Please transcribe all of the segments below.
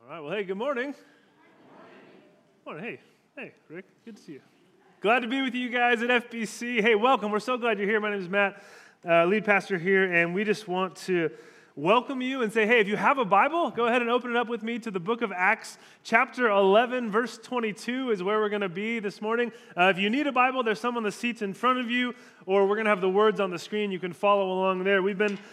All right, well, hey, good morning. Morning. Hey, Rick, good to see you. Glad to be with you guys at FBC. Hey, welcome. We're so glad you're here. My name is Matt, lead pastor here, and we just want to welcome you and say, hey, if you have a Bible, go ahead and open it up with me to the book of Acts, chapter 11, verse 22 is where we're going to be this morning. If you need a Bible, there's some on the seats in front of you, or we're going to have the words on the screen. You can follow along there. We've been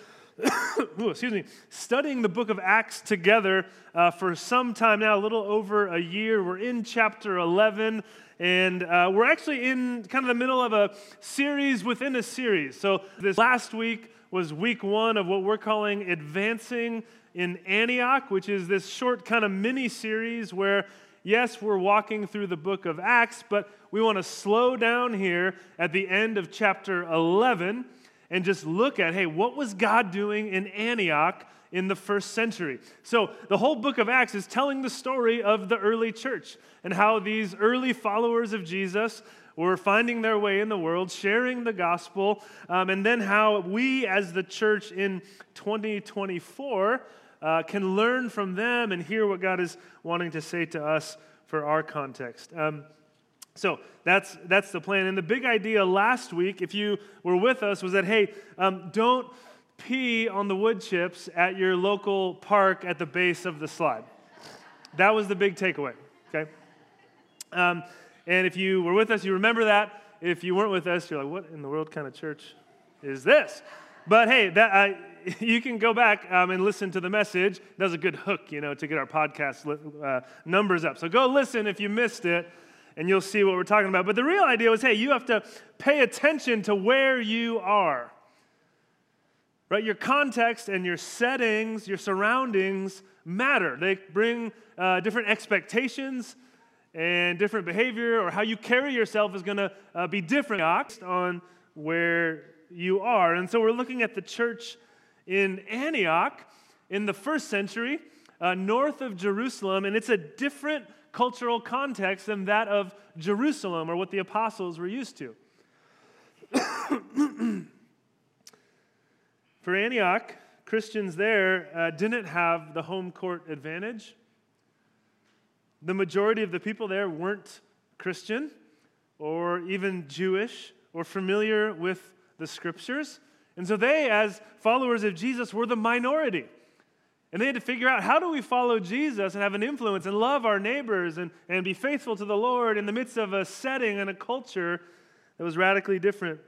studying the book of Acts together for some time now, a little over a year. We're in chapter 11, and we're actually in kind of the middle of a series within a series. So this last week was week one of what we're calling Advancing in Antioch, which is this short kind of mini-series where, yes, we're walking through the book of Acts, but we want to slow down here at the end of chapter 11 and just look at, hey, what was God doing in Antioch in the first century? So the whole book of Acts is telling the story of the early church and how these early followers of Jesus were finding their way in the world, sharing the gospel, and then how we as the church in 2024 can learn from them and hear what God is wanting to say to us for our context. So that's the plan. And the big idea last week, if you were with us, was that, hey, don't pee on the wood chips at your local park at the base of the slide. That was the big takeaway, okay? And if you were with us, you remember that. If you weren't with us, you're like, what in the world kind of church is this? But hey, you can go back and listen to the message. That was a good hook, to get our podcast numbers up. So go listen if you missed it, and you'll see what we're talking about. But the real idea was, hey, you have to pay attention to where you are. Right? Your context and your settings, your surroundings matter. They bring different expectations and different behavior, or how you carry yourself is going to be different on where you are. And so we're looking at the church in Antioch in the first century, north of Jerusalem, and it's a different cultural context than that of Jerusalem, or what the apostles were used to. For Antioch, Christians there didn't have the home court advantage. The majority of the people there weren't Christian or even Jewish or familiar with the scriptures. And so they, as followers of Jesus, were the minority. And they had to figure out, how do we follow Jesus and have an influence and love our neighbors and be faithful to the Lord in the midst of a setting and a culture that was radically different?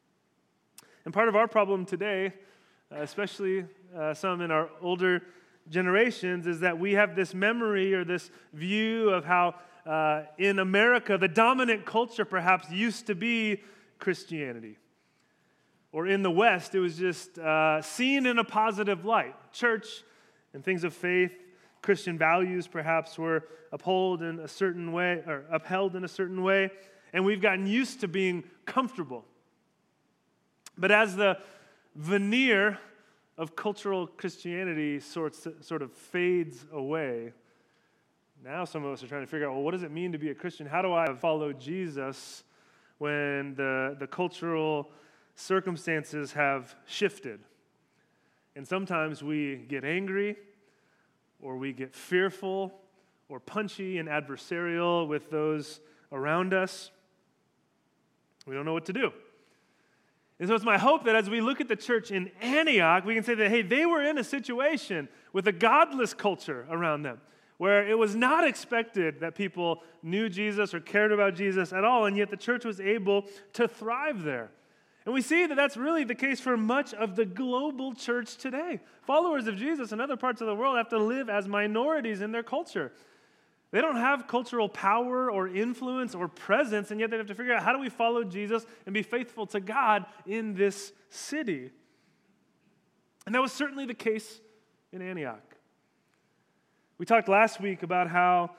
And part of our problem today, especially some in our older generations, is that we have this memory or this view of how in America the dominant culture perhaps used to be Christianity. Or in the West, it was just seen in a positive light. Church and things of faith, Christian values perhaps were upheld in a certain way, and we've gotten used to being comfortable. But as the veneer of cultural Christianity sort of fades away, now some of us are trying to figure out, well, what does it mean to be a Christian? How do I follow Jesus when the cultural circumstances have shifted? And sometimes we get angry, or we get fearful, or punchy and adversarial with those around us. We don't know what to do. And so it's my hope that as we look at the church in Antioch, we can say that, hey, they were in a situation with a godless culture around them, where it was not expected that people knew Jesus or cared about Jesus at all, and yet the church was able to thrive there. And we see that that's really the case for much of the global church today. Followers of Jesus in other parts of the world have to live as minorities in their culture. They don't have cultural power or influence or presence, and yet they have to figure out, how do we follow Jesus and be faithful to God in this city? And that was certainly the case in Antioch. We talked last week about how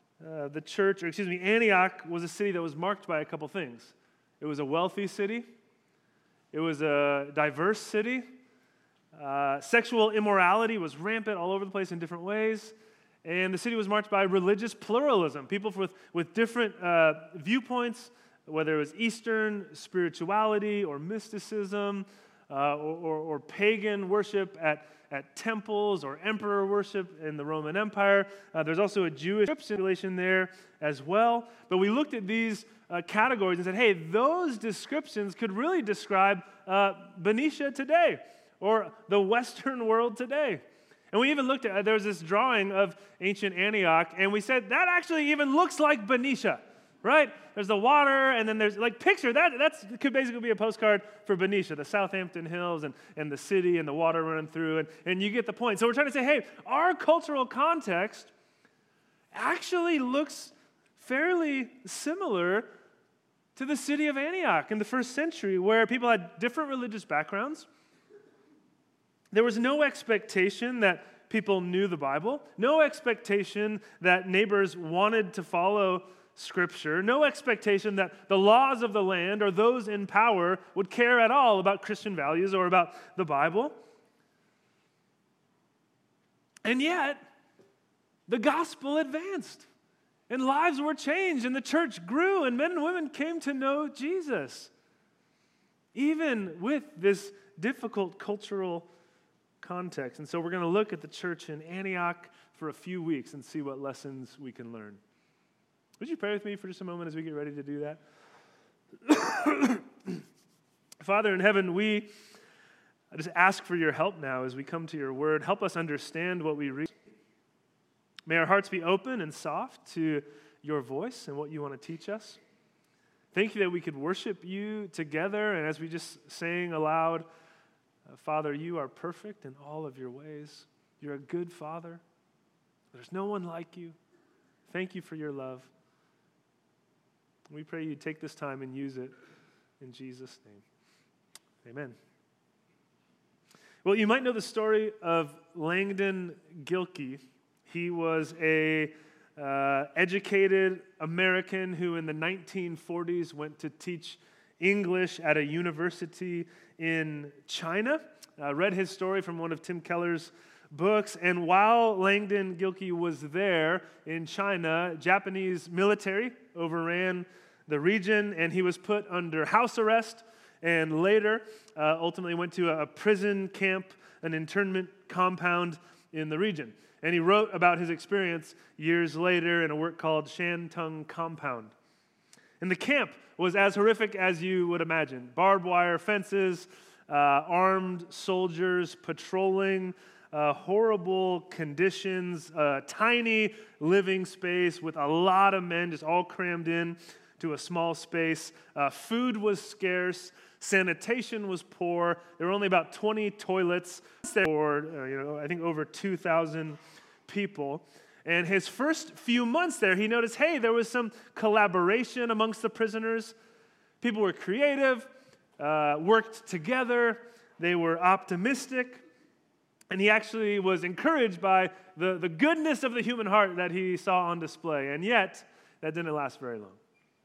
Antioch was a city that was marked by a couple things. It was a wealthy city. It was a diverse city. Sexual immorality was rampant all over the place in different ways. And the city was marked by religious pluralism, people with different viewpoints, whether it was Eastern spirituality or mysticism, or pagan worship at temples or emperor worship in the Roman Empire. There's also a Jewish population there as well. But we looked at these categories and said, hey, those descriptions could really describe Benicia today or the Western world today. And we even looked at, there was this drawing of ancient Antioch, and we said, that actually even looks like Benicia, right? There's the water, and then there's, like, picture, that could basically be a postcard for Benicia, the Southampton Hills, and the city, and the water running through, and you get the point. So we're trying to say, hey, our cultural context actually looks fairly similar to the city of Antioch in the first century, where people had different religious backgrounds. There was no expectation that people knew the Bible, no expectation that neighbors wanted to follow Scripture, no expectation that the laws of the land or those in power would care at all about Christian values or about the Bible. And yet, the gospel advanced, and lives were changed, and the church grew, and men and women came to know Jesus, even with this difficult cultural context. And so we're going to look at the church in Antioch for a few weeks and see what lessons we can learn. Would you pray with me for just a moment as we get ready to do that? Father in heaven, I just ask for your help now as we come to your word. Help us understand what we read. May our hearts be open and soft to your voice and what you want to teach us. Thank you that we could worship you together, and as we just sang aloud, Father, you are perfect in all of your ways. You're a good Father. There's no one like you. Thank you for your love. We pray you take this time and use it in Jesus' name. Amen. Well, you might know the story of Langdon Gilkey. He was a educated American who in the 1940s went to teach English at a university in China. Read his story from one of Tim Keller's books, and while Langdon Gilkey was there in China, Japanese military overran the region, and he was put under house arrest, and later ultimately went to a prison camp, an internment compound in the region. And he wrote about his experience years later in a work called Shantung Compound. And the camp was as horrific as you would imagine. Barbed wire fences, armed soldiers patrolling, horrible conditions, tiny living space with a lot of men just all crammed in to a small space. Food was scarce. Sanitation was poor. There were only about 20 toilets for, I think over 2,000 people. And his first few months there, he noticed, hey, there was some collaboration amongst the prisoners. People were creative, worked together, they were optimistic, and he actually was encouraged by the goodness of the human heart that he saw on display. And yet, that didn't last very long.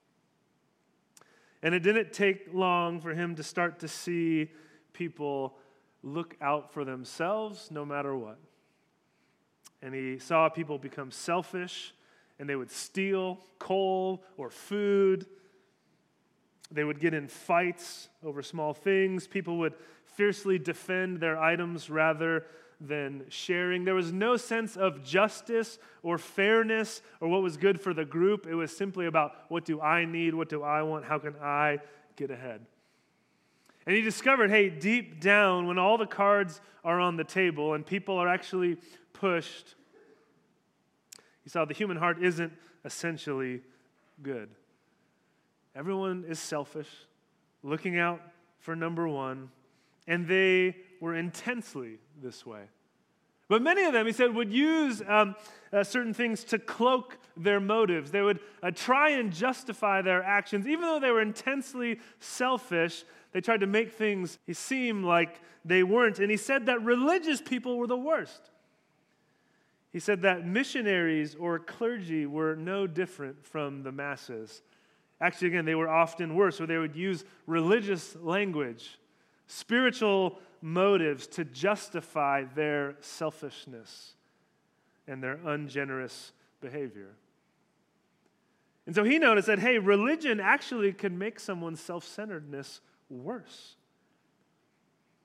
And it didn't take long for him to start to see people look out for themselves no matter what. And he saw people become selfish, and they would steal coal or food. They would get in fights over small things. People would fiercely defend their items rather than sharing. There was no sense of justice or fairness or what was good for the group. It was simply about, what do I need? What do I want? How can I get ahead? And he discovered, hey, deep down, when all the cards are on the table and people are actually pushed, he saw the human heart isn't essentially good. Everyone is selfish, looking out for number one, and they were intensely this way. But many of them, he said, would use certain things to cloak their motives. They would try and justify their actions. Even though they were intensely selfish, they tried to make things seem like they weren't. And he said that religious people were the worst. He said that missionaries or clergy were no different from the masses. Actually, again, they were often worse, where they would use religious language, spiritual motives to justify their selfishness and their ungenerous behavior. And so he noticed that, hey, religion actually could make someone's self-centeredness worse.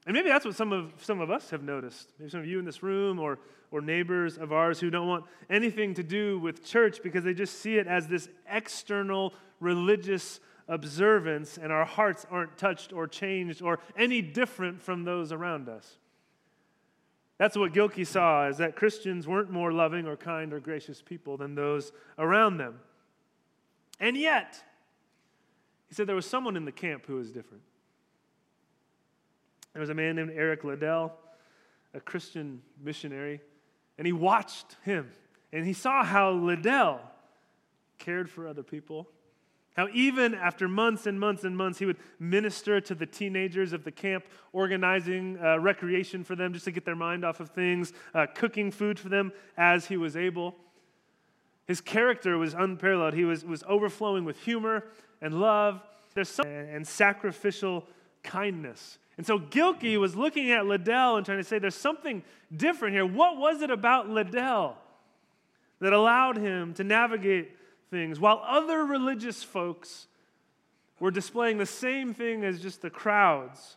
And maybe that's what some of us have noticed. Maybe some of you in this room or neighbors of ours who don't want anything to do with church because they just see it as this external religious observance, and our hearts aren't touched or changed or any different from those around us. That's what Gilkey saw, is that Christians weren't more loving or kind or gracious people than those around them. And yet, he said there was someone in the camp who was different. There was a man named Eric Liddell, a Christian missionary, and he watched him, and he saw how Liddell cared for other people, how even after months and months and months, he would minister to the teenagers of the camp, organizing recreation for them just to get their mind off of things, cooking food for them as he was able. His character was unparalleled. He was overflowing with humor and love and sacrificial kindness. And so Gilkey was looking at Liddell and trying to say, there's something different here. What was it about Liddell that allowed him to navigate things while other religious folks were displaying the same thing as just the crowds?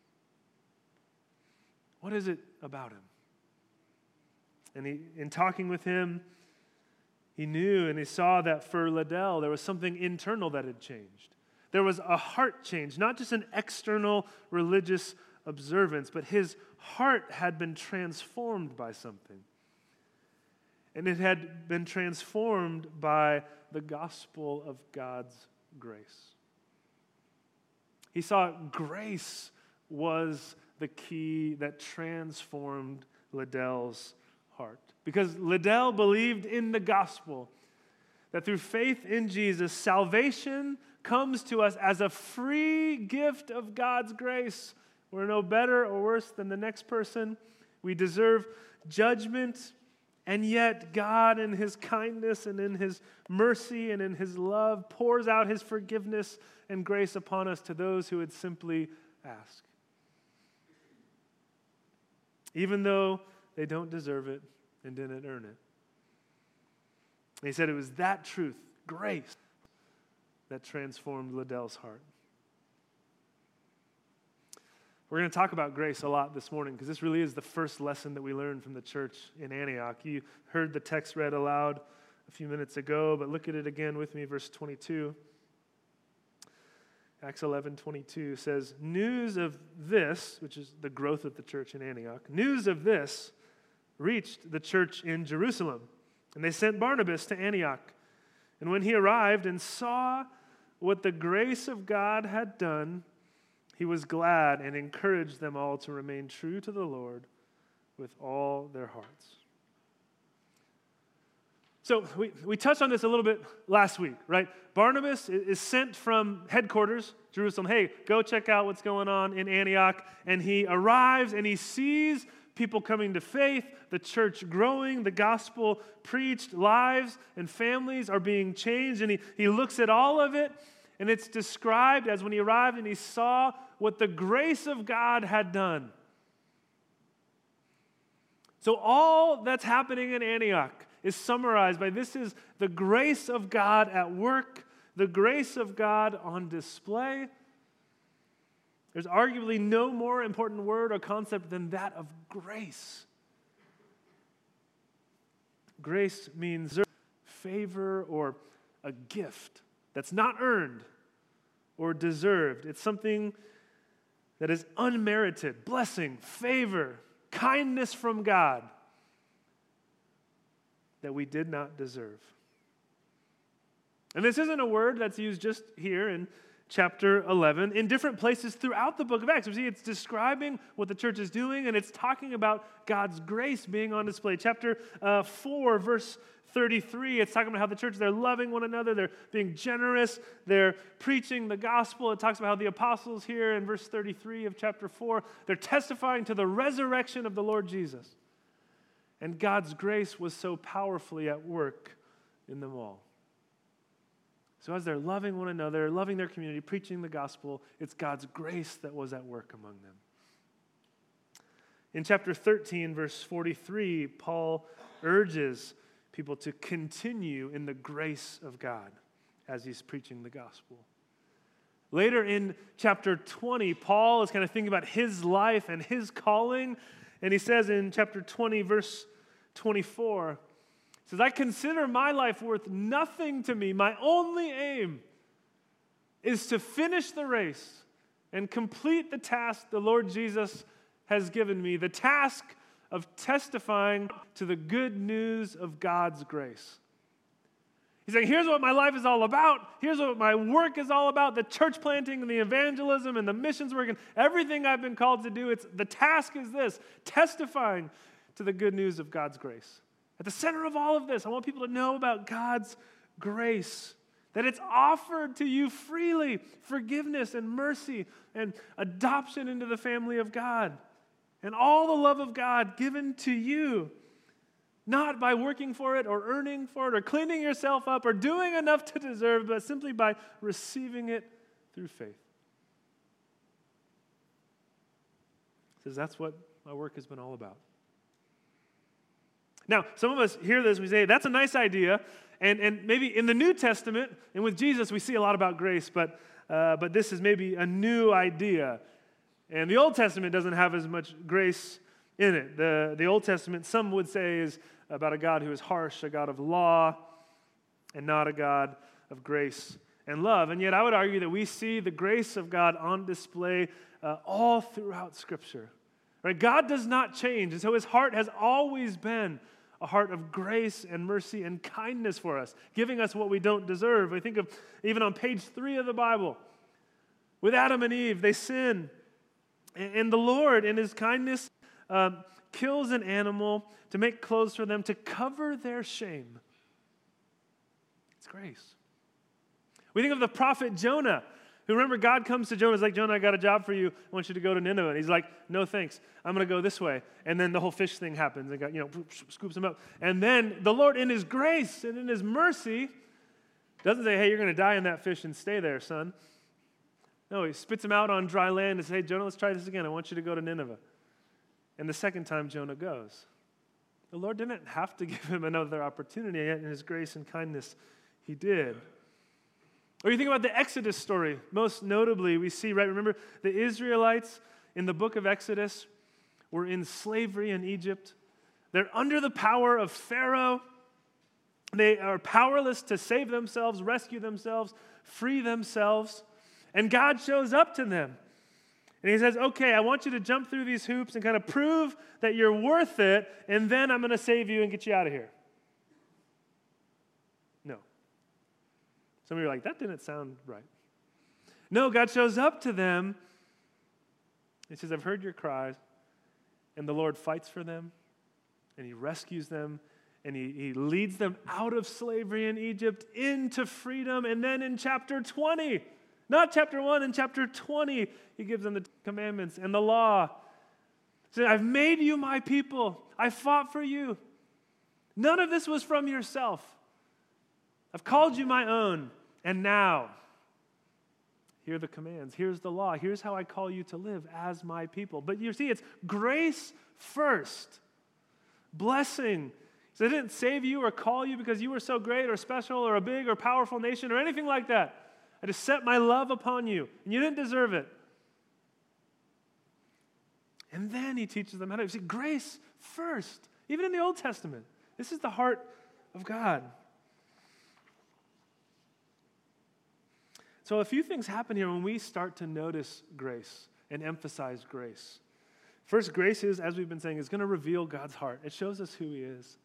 What is it about him? And in talking with him, he knew and he saw that for Liddell, there was something internal that had changed. There was a heart change, not just an external religious observance, but his heart had been transformed by something. And it had been transformed by the gospel of God's grace. He saw grace was the key that transformed Liddell's heart. Because Liddell believed in the gospel, that through faith in Jesus, salvation comes to us as a free gift of God's grace. We're no better or worse than the next person. We deserve judgment, and yet God in his kindness and in his mercy and in his love pours out his forgiveness and grace upon us to those who would simply ask. Even though they don't deserve it and didn't earn it. And he said it was that truth, grace, that transformed Liddell's heart. We're going to talk about grace a lot this morning because this really is the first lesson that we learned from the church in Antioch. You heard the text read aloud a few minutes ago, but look at it again with me, verse 22. Acts 11:22 says, news of this, which is the growth of the church in Antioch, news of this reached the church in Jerusalem, and they sent Barnabas to Antioch. And when he arrived and saw what the grace of God had done, he was glad and encouraged them all to remain true to the Lord with all their hearts. So we touched on this a little bit last week, right? Barnabas is sent from headquarters, Jerusalem. Hey, go check out what's going on in Antioch. And he arrives and he sees people coming to faith, the church growing, the gospel preached, lives and families are being changed. And he looks at all of it, and it's described as when he arrived and he saw what the grace of God had done. So all that's happening in Antioch is summarized by this is the grace of God at work, the grace of God on display. There's arguably no more important word or concept than that of grace. Grace means favor or a gift that's not earned or deserved. It's something that is unmerited, blessing, favor, kindness from God that we did not deserve. And this isn't a word that's used just here in chapter 11. In different places throughout the book of Acts, we see it's describing what the church is doing, and it's talking about God's grace being on display. Chapter 4, verse 33, it's talking about how the church, they're loving one another, they're being generous, they're preaching the gospel. It talks about how the apostles here in verse 33 of chapter 4, they're testifying to the resurrection of the Lord Jesus. And God's grace was so powerfully at work in them all. So as they're loving one another, loving their community, preaching the gospel, it's God's grace that was at work among them. In chapter 13, verse 43, Paul urges people to continue in the grace of God as he's preaching the gospel. Later in chapter 20, Paul is kind of thinking about his life and his calling, and he says in chapter 20, verse 24, he says, I consider my life worth nothing to me. My only aim is to finish the race and complete the task the Lord Jesus has given me, the task of testifying to the good news of God's grace. He's saying, here's what my life is all about. Here's what my work is all about, the church planting and the evangelism and the missions work and everything I've been called to do. The task is this, testifying to the good news of God's grace. At the center of all of this, I want people to know about God's grace, that it's offered to you freely, forgiveness and mercy and adoption into the family of God, and all the love of God given to you. Not by working for it or earning for it or cleaning yourself up or doing enough to deserve, but simply by receiving it through faith. He says that's what my work has been all about. Now, some of us hear this, we say, that's a nice idea, and maybe in the New Testament and with Jesus we see a lot about grace, but this is maybe a new idea. And the Old Testament doesn't have as much grace in it. The Old Testament, some would say, is about a God who is harsh, a God of law, and not a God of grace and love. And yet I would argue that we see the grace of God on display all throughout Scripture. Right? God does not change, and so his heart has always been a heart of grace and mercy and kindness for us, giving us what we don't deserve. I think of even on page 3 of the Bible, with Adam and Eve, they sin, and the Lord, in his kindness, kills an animal to make clothes for them to cover their shame. It's grace. We think of the prophet Jonah, who, remember, God comes to Jonah, he's like, Jonah, I got a job for you. I want you to go to Nineveh. And he's like, no thanks. I'm going to go this way. And then the whole fish thing happens. And God, scoops him up. And then the Lord, in his grace and in his mercy, doesn't say, hey, you're going to die in that fish and stay there, son. No, he spits him out on dry land and says, hey, Jonah, let's try this again. I want you to go to Nineveh. And the second time Jonah goes. The Lord didn't have to give him another opportunity, yet in his grace and kindness, he did. Or you think about the Exodus story. Most notably, we see, right, remember the Israelites in the book of Exodus were in slavery in Egypt. They're under the power of Pharaoh. They are powerless to save themselves, rescue themselves, free themselves. And God shows up to them. And he says, okay, I want you to jump through these hoops and kind of prove that you're worth it, and then I'm going to save you and get you out of here. No. Some of you are like, that didn't sound right. No, God shows up to them. He says, I've heard your cries. And the Lord fights for them, and he rescues them, and he leads them out of slavery in Egypt into freedom. And then in chapter 20, not chapter 1, in chapter 20, he gives them the commandments and the law. He said, I've made you my people. I fought for you. None of this was from yourself. I've called you my own. And now, here are the commands. Here's the law. Here's how I call you to live as my people. But you see, it's grace first. Blessing. So I didn't save you or call you because you were so great or special or a big or powerful nation or anything like that. I just set my love upon you, and you didn't deserve it. And then he teaches them how to see grace first, even in the Old Testament. This is the heart of God. So a few things happen here when we start to notice grace and emphasize grace. First, grace is, as we've been saying, is going to reveal God's heart. It shows us who he is.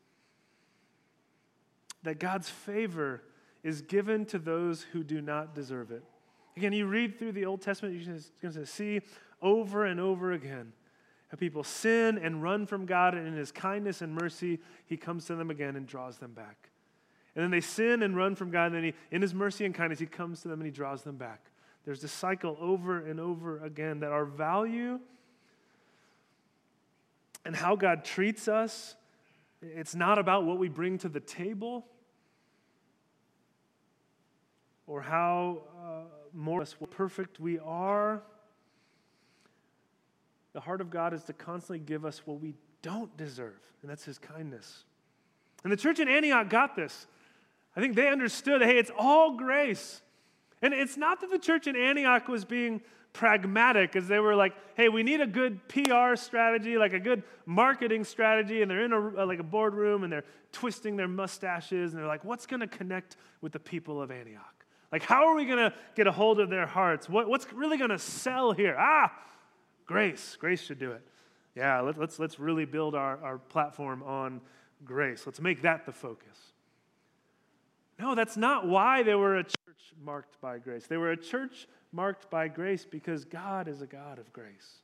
That God's favor is given to those who do not deserve it. Again, you read through the Old Testament, you're going to see over and over again how people sin and run from God, and in his kindness and mercy, he comes to them again and draws them back. And then they sin and run from God, and then in his mercy and kindness, he comes to them and he draws them back. There's this cycle over and over again that our value and how God treats us, it's not about what we bring to the table or how more perfect we are. The heart of God is to constantly give us what we don't deserve, and that's his kindness. And the church in Antioch got this. I think they understood that, hey, it's all grace. And it's not that the church in Antioch was being pragmatic, as they were like, hey, we need a good PR strategy, like a good marketing strategy, and they're in a boardroom, and they're twisting their mustaches, and they're like, what's going to connect with the people of Antioch? Like, how are we going to get a hold of their hearts? What's really going to sell here? Grace. Grace should do it. Yeah, let's really build our platform on grace. Let's make that the focus. No, that's not why they were a church marked by grace. They were a church marked by grace because God is a God of grace.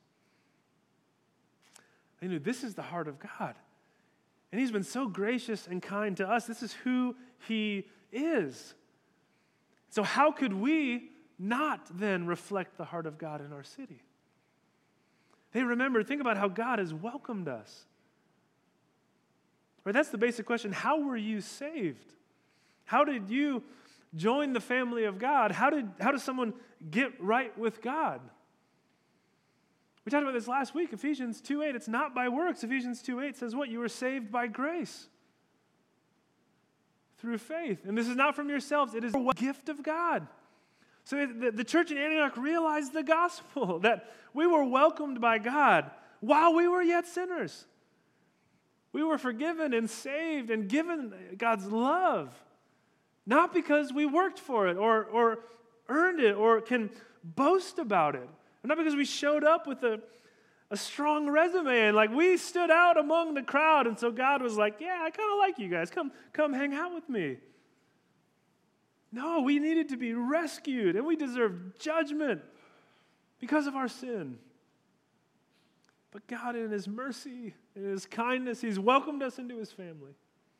They knew this is the heart of God. And he's been so gracious and kind to us. This is who he is. So how could we not then reflect the heart of God in our city? Hey, remember, think about how God has welcomed us. Right, that's the basic question. How were you saved? How did you join the family of God? How does someone get right with God? We talked about this last week, Ephesians 2:8. It's not by works. Ephesians 2:8 says what? You were saved by grace through faith. And this is not from yourselves. It is a gift of God. So the church in Antioch realized the gospel, that we were welcomed by God while we were yet sinners. We were forgiven and saved and given God's love, not because we worked for it or earned it or can boast about it, not because we showed up with a strong resume and like we stood out among the crowd, and so God was like, yeah, I kind of like you guys. Come hang out with me. No, we needed to be rescued, and we deserved judgment because of our sin. But God, in his mercy and his kindness, he's welcomed us into his family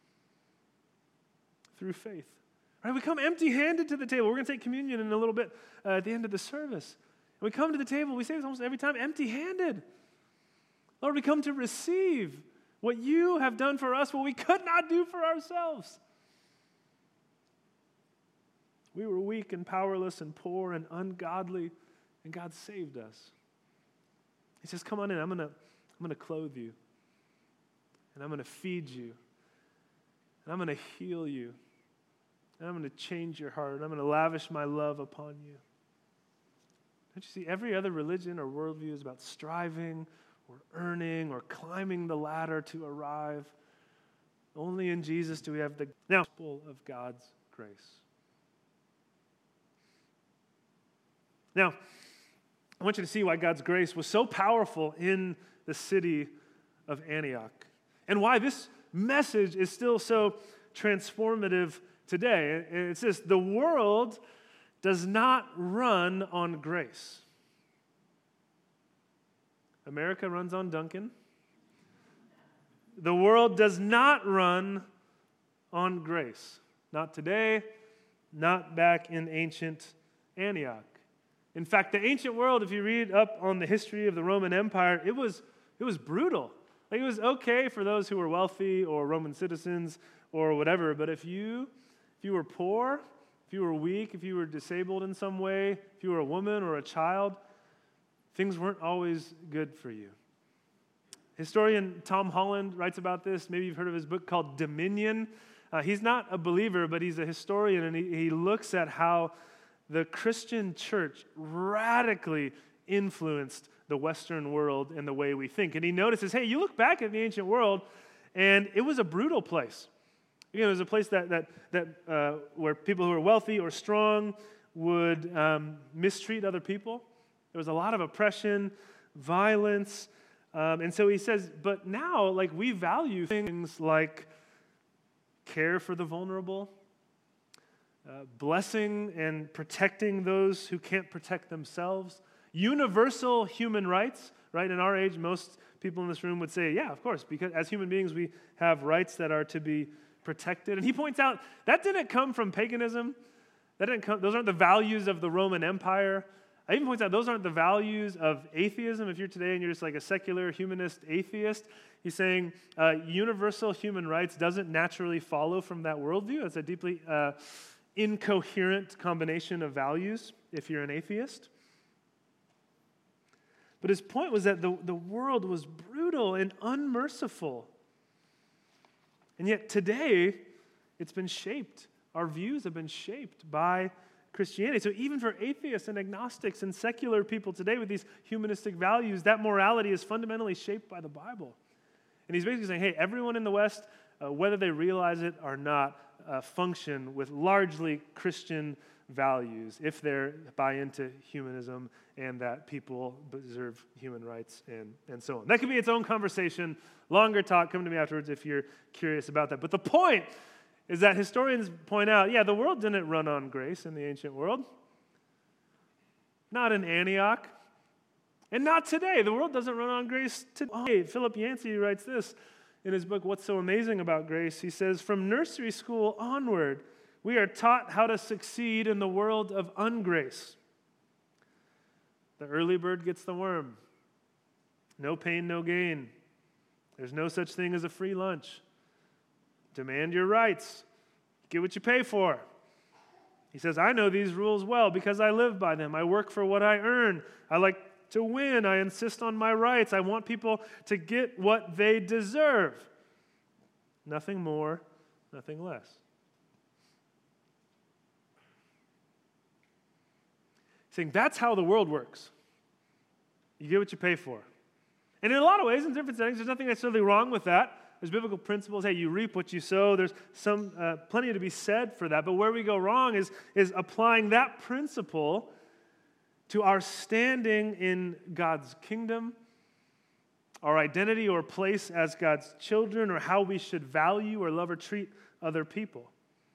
through faith. Right? We come empty-handed to the table. We're going to take communion in a little bit at the end of the service. And we come to the table, we say this almost every time, empty-handed. Lord, we come to receive what you have done for us, what we could not do for ourselves. We were weak and powerless and poor and ungodly, and God saved us. He says, come on in, I'm going to clothe you, and I'm going to feed you, and I'm going to heal you, and I'm going to change your heart, and I'm going to lavish my love upon you. Don't you see, every other religion or worldview is about striving or earning or climbing the ladder to arrive. Only in Jesus do we have the gospel of God's grace. Now, I want you to see why God's grace was so powerful in the city of Antioch and why this message is still so transformative today. It's this: the world does not run on grace. America runs on Dunkin'. The world does not run on grace. Not today, not back in ancient Antioch. In fact, the ancient world, if you read up on the history of the Roman Empire, it was brutal. Like, it was okay for those who were wealthy or Roman citizens or whatever, but if you were poor, if you were weak, if you were disabled in some way, if you were a woman or a child, things weren't always good for you. Historian Tom Holland writes about this. Maybe you've heard of his book called Dominion. He's not a believer, but he's a historian, and he looks at how the Christian church radically influenced the Western world and the way we think. And he notices, hey, you look back at the ancient world, and it was a brutal place. Again, it was a place that where people who were wealthy or strong would mistreat other people. There was a lot of oppression, violence, and so he says, but now, like, we value things like care for the vulnerable, blessing and protecting those who can't protect themselves, universal human rights, right? In our age, most people in this room would say, yeah, of course, because as human beings, we have rights that are to be protected. And he points out that didn't come from paganism. Those aren't the values of the Roman Empire. He even points out those aren't the values of atheism. If you're today and you're just like a secular humanist atheist, he's saying universal human rights doesn't naturally follow from that worldview. It's a deeply incoherent combination of values if you're an atheist. But his point was that the world was brutal and unmerciful. And yet today, it's been shaped. Our views have been shaped by Christianity. So even for atheists and agnostics and secular people today with these humanistic values, that morality is fundamentally shaped by the Bible. And he's basically saying, hey, everyone in the West, whether they realize it or not, function with largely Christian values if they buy into humanism and that people deserve human rights and so on. That could be its own conversation, longer talk. Come to me afterwards if you're curious about that. But the point is that historians point out, yeah, the world didn't run on grace in the ancient world. Not in Antioch. And not today. The world doesn't run on grace today. Philip Yancey writes this in his book, What's So Amazing About Grace? He says, from nursery school onward, we are taught how to succeed in the world of ungrace. The early bird gets the worm. No pain, no gain. There's no such thing as a free lunch. Demand your rights. Get what you pay for. He says, I know these rules well because I live by them. I work for what I earn. I like to win. I insist on my rights. I want people to get what they deserve. Nothing more, nothing less. Saying that's how the world works. You get what you pay for. And in a lot of ways, in different settings, there's nothing necessarily wrong with that. There's biblical principles. Hey, you reap what you sow. There's plenty to be said for that. But where we go wrong is applying that principle to our standing in God's kingdom, our identity or place as God's children, or how we should value or love or treat other people.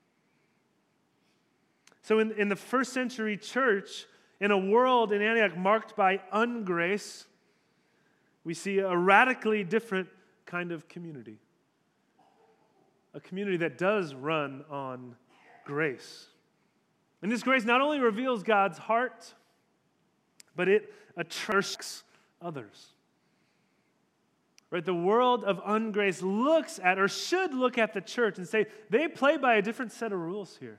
So in the first century church, in a world in Antioch marked by ungrace, we see a radically different kind of community. A community that does run on grace. And this grace not only reveals God's heart, but it attracts others. Right? The world of ungrace looks at, or should look at, the church and say, they play by a different set of rules here.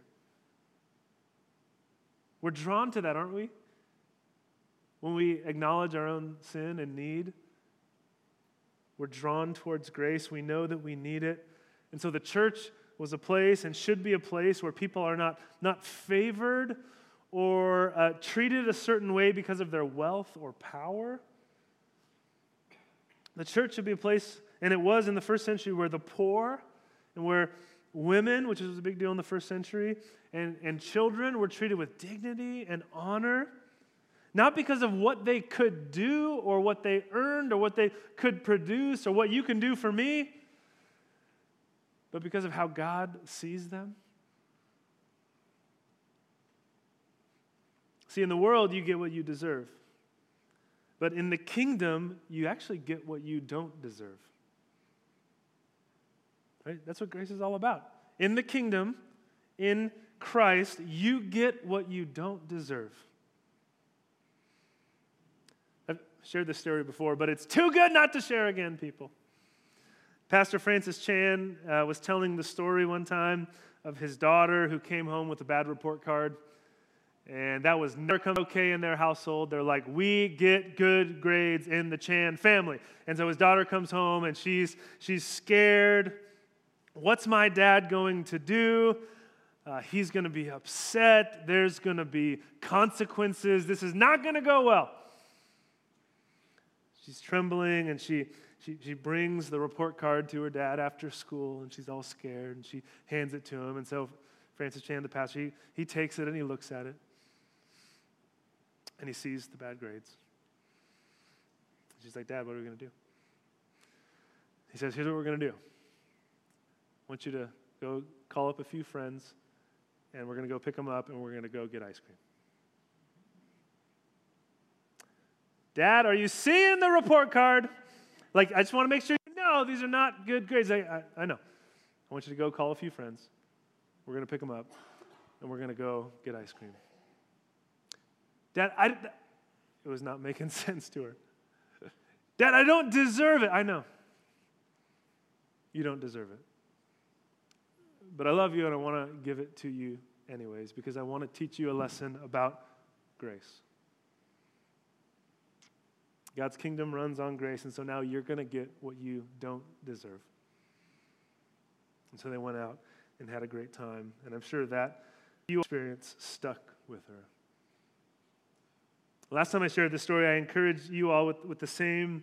We're drawn to that, aren't we? When we acknowledge our own sin and need, we're drawn towards grace. We know that we need it. And so the church was a place and should be a place where people are not favored or treated a certain way because of their wealth or power. The church should be a place, and it was in the first century, where the poor and where women, which was a big deal in the first century, and children were treated with dignity and honor, not because of what they could do or what they earned or what they could produce or what you can do for me, but because of how God sees them. See, in the world, you get what you deserve. But in the kingdom, you actually get what you don't deserve. Right? That's what grace is all about. In the kingdom, in Christ, you get what you don't deserve. I've shared this story before, but it's too good not to share again, people. Pastor Francis Chan was telling the story one time of his daughter who came home with a bad report card. And that was never come okay in their household. They're like, we get good grades in the Chan family. And so his daughter comes home and she's scared. What's my dad going to do? He's going to be upset. There's going to be consequences. This is not going to go well. She's trembling and she brings the report card to her dad after school, and she's all scared, and she hands it to him. And so Francis Chan, the pastor, he takes it and he looks at it. And he sees the bad grades. She's like, Dad, what are we going to do? He says, here's what we're going to do. I want you to go call up a few friends, and we're going to go pick them up, and we're going to go get ice cream. Dad, are you seeing the report card? Like, I just want to make sure you know these are not good grades. I know. I want you to go call a few friends. We're going to pick them up, and we're going to go get ice cream. Dad, it was not making sense to her. Dad, I don't deserve it. I know. You don't deserve it. But I love you, and I want to give it to you anyways, because I want to teach you a lesson about grace. God's kingdom runs on grace, and so now you're going to get what you don't deserve. And so they went out and had a great time, and I'm sure that experience stuck with her. Last time I shared this story, I encouraged you all with the same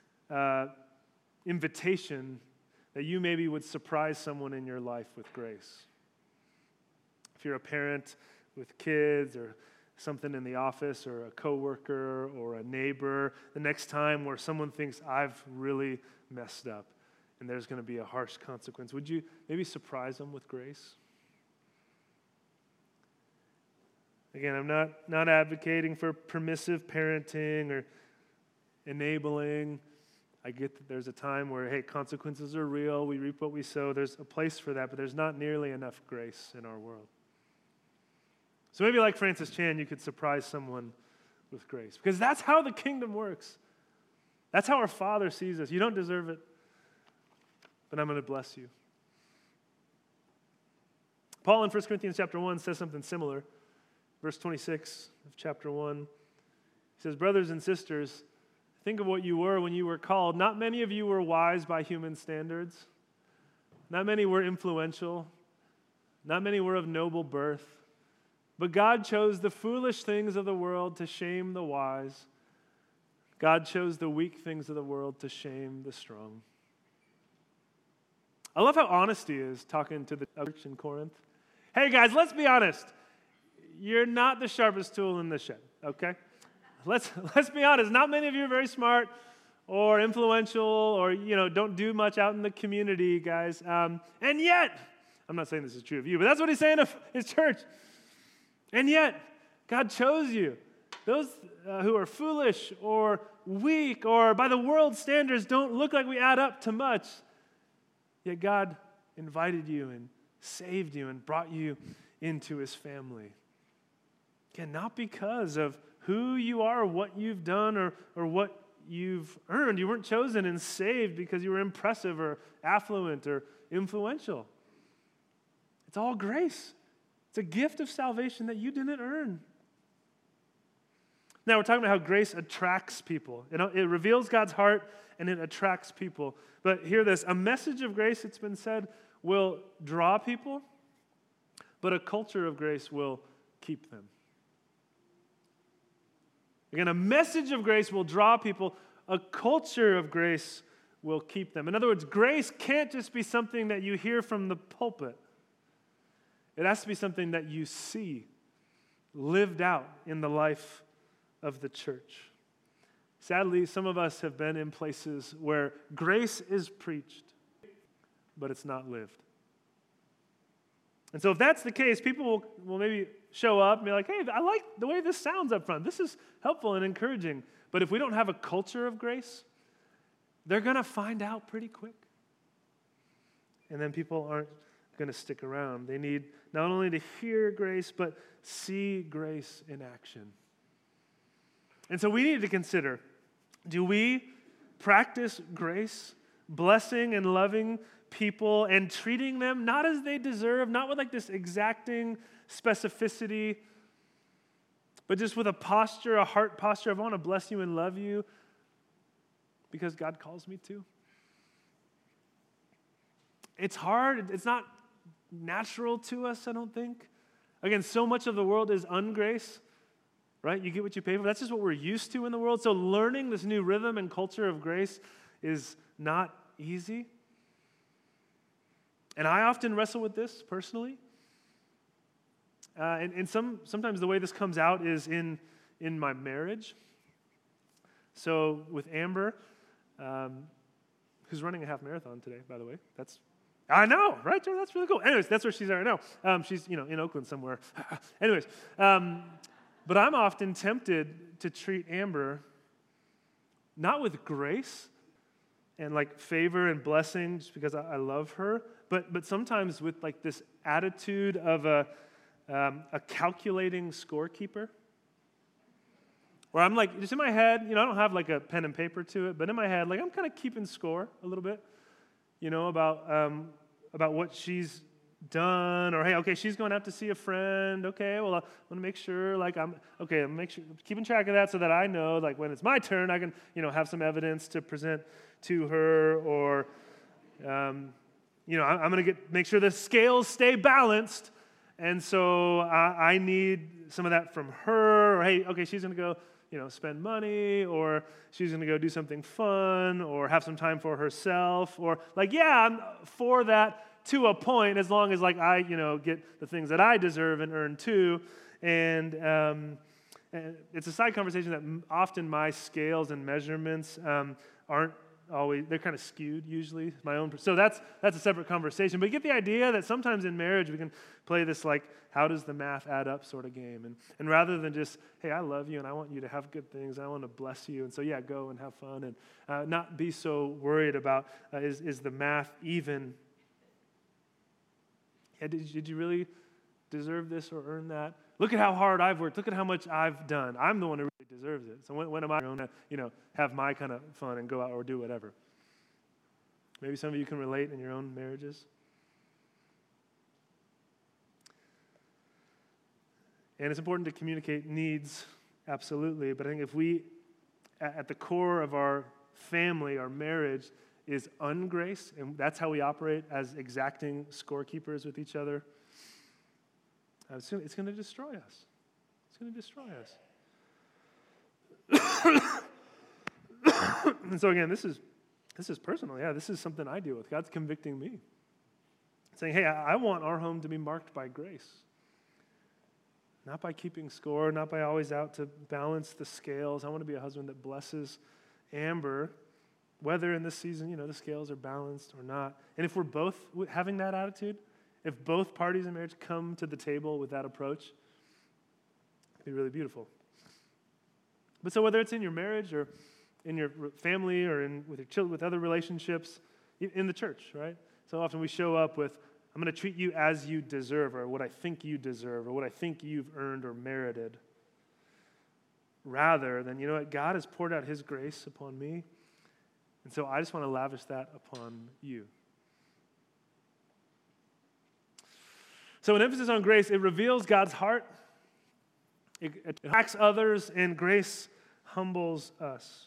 invitation that you maybe would surprise someone in your life with grace. If you're a parent with kids or something in the office or a coworker or a neighbor, the next time where someone thinks, I've really messed up and there's going to be a harsh consequence, would you maybe surprise them with grace? Again, I'm not advocating for permissive parenting or enabling. I get that there's a time where, hey, consequences are real. We reap what we sow. There's a place for that, but there's not nearly enough grace in our world. So maybe like Francis Chan, you could surprise someone with grace, because that's how the kingdom works. That's how our Father sees us. You don't deserve it, but I'm going to bless you. Paul in 1 Corinthians chapter 1 says something similar. Verse 26 of chapter 1, he says, brothers and sisters, think of what you were when you were called. Not many of you were wise by human standards. Not many were influential. Not many were of noble birth. But God chose the foolish things of the world to shame the wise. God chose the weak things of the world to shame the strong. I love how honesty is talking to the church in Corinth. Hey guys, let's be honest. You're not the sharpest tool in the shed, okay? Let's be honest. Not many of you are very smart or influential or, don't do much out in the community, guys. And yet, I'm not saying this is true of you, but that's what he's saying of his church. And yet, God chose you. Those who are foolish or weak or by the world's standards don't look like we add up to much. Yet God invited you and saved you and brought you into his family. Again, not because of who you are or what you've done or what you've earned. You weren't chosen and saved because you were impressive or affluent or influential. It's all grace. It's a gift of salvation that you didn't earn. Now, we're talking about how grace attracts people. It reveals God's heart and it attracts people. But hear this, a message of grace, it's been said, will draw people, but a culture of grace will keep them. Again, a message of grace will draw people. A culture of grace will keep them. In other words, grace can't just be something that you hear from the pulpit. It has to be something that you see lived out in the life of the church. Sadly, some of us have been in places where grace is preached, but it's not lived. And so if that's the case, people will maybe show up and be like, hey, I like the way this sounds up front. This is helpful and encouraging. But if we don't have a culture of grace, they're going to find out pretty quick. And then people aren't going to stick around. They need not only to hear grace, but see grace in action. And so we need to consider, do we practice grace, blessing and loving people and treating them not as they deserve, not with like this exacting specificity, but just with a posture, a heart posture of I want to bless you and love you because God calls me to? It's hard. It's not natural to us, I don't think. Again, so much of the world is ungrace, right? You get what you pay for. That's just what we're used to in the world. So learning this new rhythm and culture of grace is not easy. And I often wrestle with this personally. And sometimes the way this comes out is in my marriage. So with Amber, who's running a half marathon today, by the way. I know, right? That's really cool. Anyways, that's where she's at right now. She's in Oakland somewhere. Anyways, but I'm often tempted to treat Amber not with grace and like favor and blessing just because I love her, but sometimes with like this attitude of a calculating scorekeeper, where I'm like, just in my head, I don't have like a pen and paper to it, but in my head, like I'm kind of keeping score a little bit, about what she's done, or hey, okay, she's going out to see a friend. Okay, well, I want to make sure, like I'm keeping track of that so that I know, like when it's my turn, I can, have some evidence to present to her, or, I'm going to make sure the scales stay balanced And so I need some of that from her, or hey, okay, she's going to go, spend money, or she's going to go do something fun, or have some time for herself, or I'm for that to a point, as long as I, get the things that I deserve and earn too. And it's a side conversation that often my scales and measurements aren't always, they're kind of skewed usually. So that's a separate conversation. But you get the idea that sometimes in marriage we can play this how does the math add up sort of game. And rather than just, hey, I love you and I want you to have good things, I want to bless you, and so go and have fun, and not be so worried about is the math even. Yeah, did you really deserve this or earn that? Look at how hard I've worked. Look at how much I've done. I'm the one who really deserves it. So when am I going to, have my kind of fun and go out or do whatever? Maybe some of you can relate in your own marriages. And it's important to communicate needs, absolutely. But I think if we, at the core of our family, our marriage, is ungrace, and that's how we operate as exacting scorekeepers with each other, it's going to destroy us. It's going to destroy us. And so again, this is personal. Yeah, this is something I deal with. God's convicting me. Saying, hey, I want our home to be marked by grace. Not by keeping score, not by always out to balance the scales. I want to be a husband that blesses Amber, whether in this season, the scales are balanced or not. And if we're both having that attitude, if both parties in marriage come to the table with that approach, it'd be really beautiful. But so whether it's in your marriage or in your family or with your children, with other relationships, in the church, right? So often we show up with, I'm going to treat you as you deserve, or what I think you deserve, or what I think you've earned or merited, rather than, God has poured out his grace upon me, and so I just want to lavish that upon you. So an emphasis on grace, it reveals God's heart, it attracts others, and grace humbles us.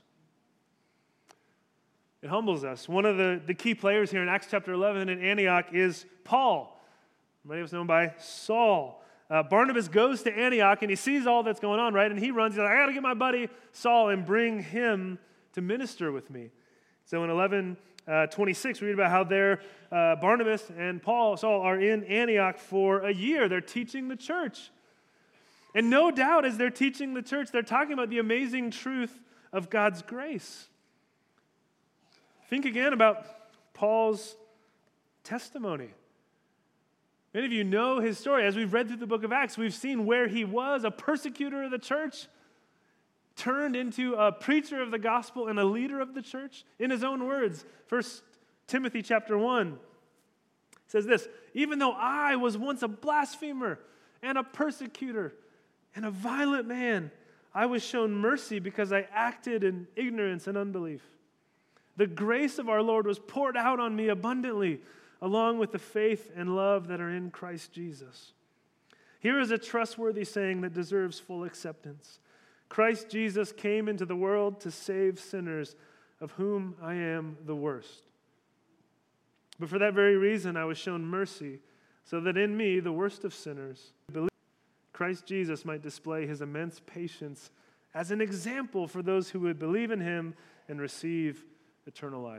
It humbles us. One of the key players here in Acts chapter 11 in Antioch is Paul. Many of us know him by Saul. Barnabas goes to Antioch and he sees all that's going on, right? And he runs, he's like, I got to get my buddy Saul and bring him to minister with me. So in 11:26, we read about how Barnabas and Saul are in Antioch for a year. They're teaching the church. And no doubt as they're teaching the church, they're talking about the amazing truth of God's grace. Think again about Paul's testimony. Many of you know his story. As we've read through the book of Acts, we've seen where he was, a persecutor of the church, turned into a preacher of the gospel and a leader of the church. In his own words, 1 Timothy chapter 1 says this, even though I was once a blasphemer and a persecutor and a violent man, I was shown mercy because I acted in ignorance and unbelief. The grace of our Lord was poured out on me abundantly, along with the faith and love that are in Christ Jesus. Here is a trustworthy saying that deserves full acceptance. Christ Jesus came into the world to save sinners, of whom I am the worst. But for that very reason, I was shown mercy, so that in me, the worst of sinners, Christ Jesus might display his immense patience as an example for those who would believe in him and receive eternal life.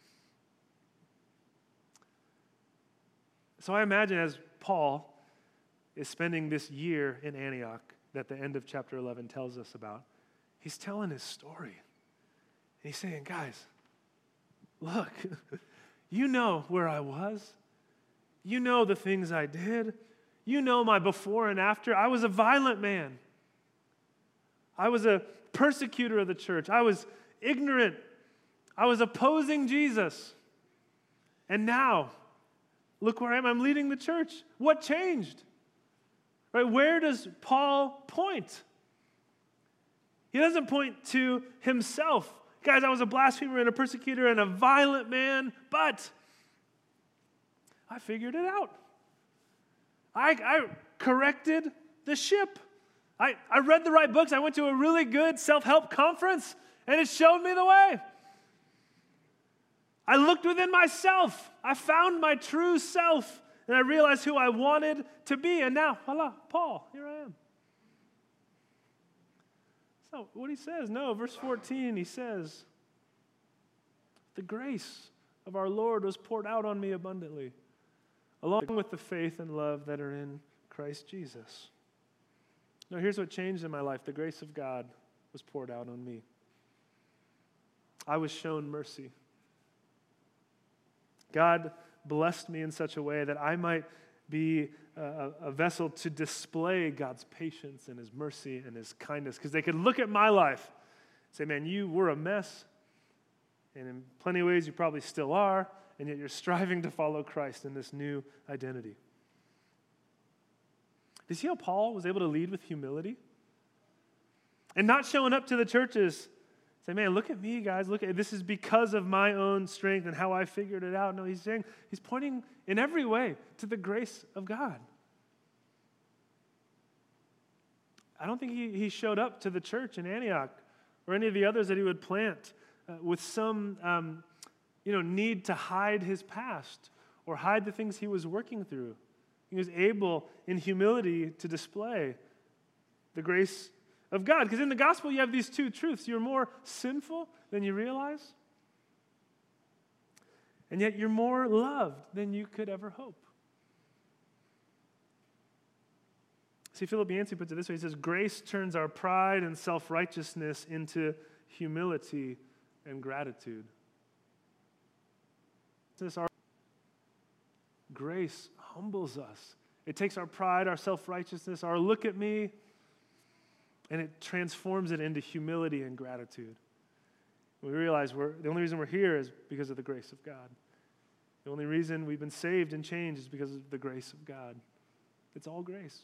So I imagine as Paul is spending this year in Antioch that the end of chapter 11 tells us about, he's telling his story. And he's saying, guys, look, you know where I was. You know the things I did. You know my before and after. I was a violent man. I was a persecutor of the church. I was ignorant. I was opposing Jesus. And now, look where I am. I'm leading the church. What changed? Right? Where does Paul point? He doesn't point to himself. Guys, I was a blasphemer and a persecutor and a violent man, but I figured it out. I corrected the ship. I read the right books. I went to a really good self-help conference, and it showed me the way. I looked within myself. I found my true self, And I realized who I wanted to be. And now, voila, Paul, here I am. So what he says, no, verse 14, he says, the grace of our Lord was poured out on me abundantly, along with the faith and love that are in Christ Jesus. Now here's what changed in my life. The grace of God was poured out on me. I was shown mercy. God blessed me in such a way that I might be a vessel to display God's patience and His mercy and His kindness, because they could look at my life and say, man, you were a mess, and in plenty of ways you probably still are, and yet you're striving to follow Christ in this new identity. Do you see how Paul was able to lead with humility? And not showing up to the churches, say, man, look at me, guys. Look at this is because of my own strength and how I figured it out. No, he's saying, he's pointing in every way to the grace of God. I don't think he showed up to the church in Antioch or any of the others that he would plant with some need to hide his past or hide the things he was working through. He was able, in humility, to display the grace of God. Because in the gospel, you have these two truths. You're more sinful than you realize, and yet you're more loved than you could ever hope. See, Philip Yancey puts it this way. He says, grace turns our pride and self-righteousness into humility and gratitude. Grace humbles us. It takes our pride, our self-righteousness, our look at me, and it transforms it into humility and gratitude. We realize the only reason we're here is because of the grace of God. The only reason we've been saved and changed is because of the grace of God. It's all grace.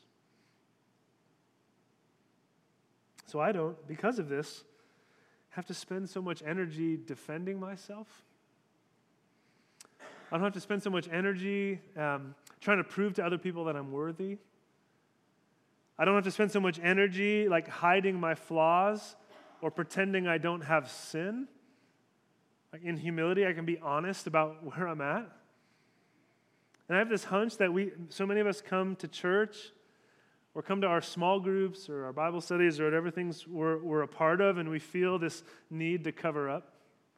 So I don't, because of this, have to spend so much energy defending myself. I don't have to spend so much energy trying to prove to other people that I'm worthy. I don't have to spend so much energy like hiding my flaws or pretending I don't have sin. Like in humility, I can be honest about where I'm at. And I have this hunch that so many of us come to church or come to our small groups or our Bible studies or whatever things we're a part of, and we feel this need to cover up.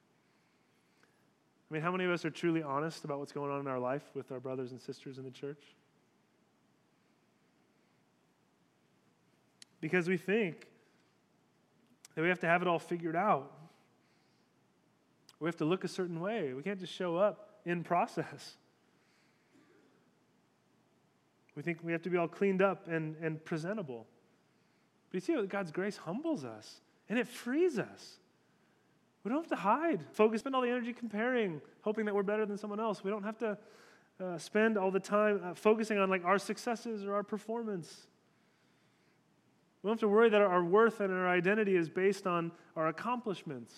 I mean, how many of us are truly honest about what's going on in our life with our brothers and sisters in the church? Because we think that we have to have it all figured out. We have to look a certain way. We can't just show up in process. We think we have to be all cleaned up and presentable. But you see how God's grace humbles us, and it frees us. We don't have to hide. Spend all the energy comparing, hoping that we're better than someone else. We don't have to spend all the time focusing on like our successes or our performance. We don't have to worry that our worth and our identity is based on our accomplishments.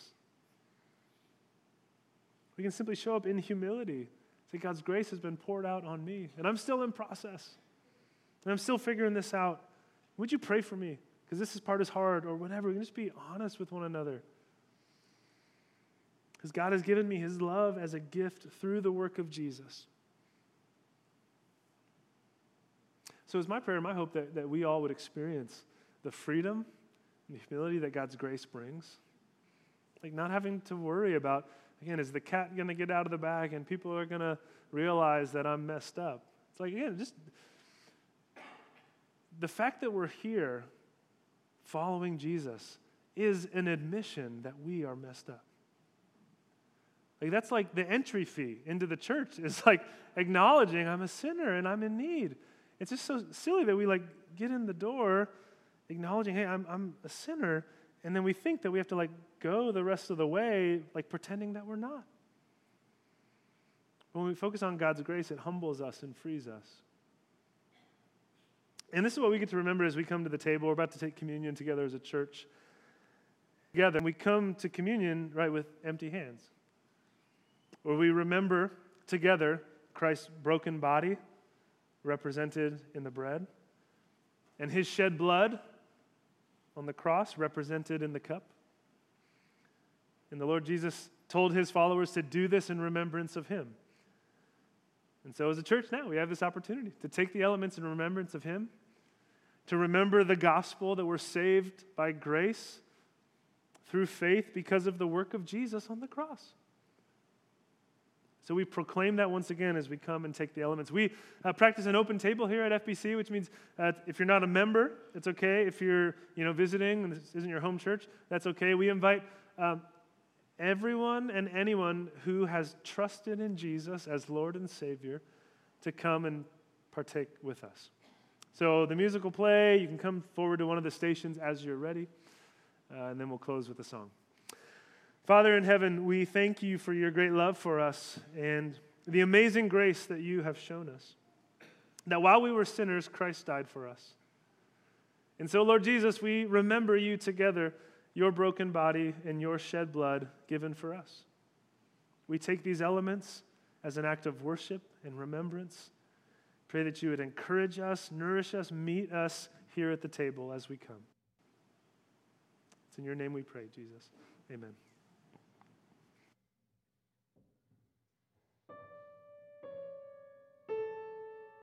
We can simply show up in humility. Say, God's grace has been poured out on me, and I'm still in process. And I'm still figuring this out. Would you pray for me? Because this part is hard, or whatever. We can just be honest with one another. Because God has given me His love as a gift through the work of Jesus. So it's my prayer and my hope that we all would experience the freedom and the humility that God's grace brings. Like not having to worry about, again, is the cat going to get out of the bag and people are going to realize that I'm messed up? It's like, again, just the fact that we're here following Jesus is an admission that we are messed up. Like that's like the entry fee into the church is like acknowledging I'm a sinner and I'm in need. It's just so silly that we like get in the door acknowledging, hey, I'm a sinner, and then we think that we have to like go the rest of the way like pretending that we're not. When we focus on God's grace, it humbles us and frees us. And this is what we get to remember as we come to the table. We're about to take communion together as a church. Together, and we come to communion, right, with empty hands. Where we remember together Christ's broken body represented in the bread and His shed blood on the cross represented in the cup. And the Lord Jesus told His followers to do this in remembrance of Him. And so as a church now, we have this opportunity to take the elements in remembrance of him, to remember the gospel that we're saved by grace through faith because of the work of Jesus on the cross. So we proclaim that once again as we come and take the elements. We practice an open table here at FBC, which means if you're not a member, it's okay. If you're visiting and this isn't your home church, that's okay. We invite everyone and anyone who has trusted in Jesus as Lord and Savior to come and partake with us. So the music will play. You can come forward to one of the stations as you're ready, and then we'll close with a song. Father in heaven, we thank you for your great love for us and the amazing grace that you have shown us, that while we were sinners, Christ died for us. And so, Lord Jesus, we remember you together, your broken body and your shed blood given for us. We take these elements as an act of worship and remembrance. Pray that you would encourage us, nourish us, meet us here at the table as we come. It's in your name we pray, Jesus. Amen.